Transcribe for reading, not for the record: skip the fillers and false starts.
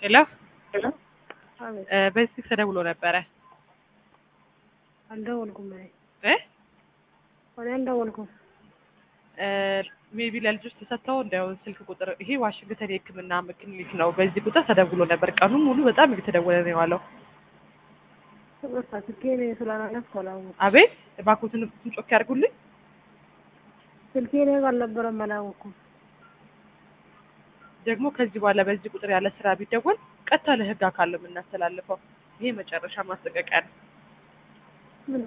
ሄሎ አቤት። በዚህ ተደውሎ ነበረ አልደወልኩም። እ እኔ አልደወልኩም። ሜቢ ለልጆች ተሰጥተው እንደው ስልክ ቁጥር ይሄ ዋሽንግተን የሕክምና ክሊኒክ ነው። በዚህ ቁጥር ተደውሎ ነበር። ቀኑን ሙሉ በጣም እየተደወለ ነው የዋለው። በቃ ስልኬን ስላላነሳሁ አላወኩም። አቤት እባክዎትን ጮክ ያድርጉልኝ። ስልኬ እኔ ጋር አልነበረም፣ አላወኩም። ደግሞ ከዚህ በኋላ በዚህ ቁጥር ያለ ስራ ቢደወል ቀጥታ ለህግ አካል ነው የምናስተላልፈው። ይሄ መጨረሻ ማስጠንቀቂያ ነው።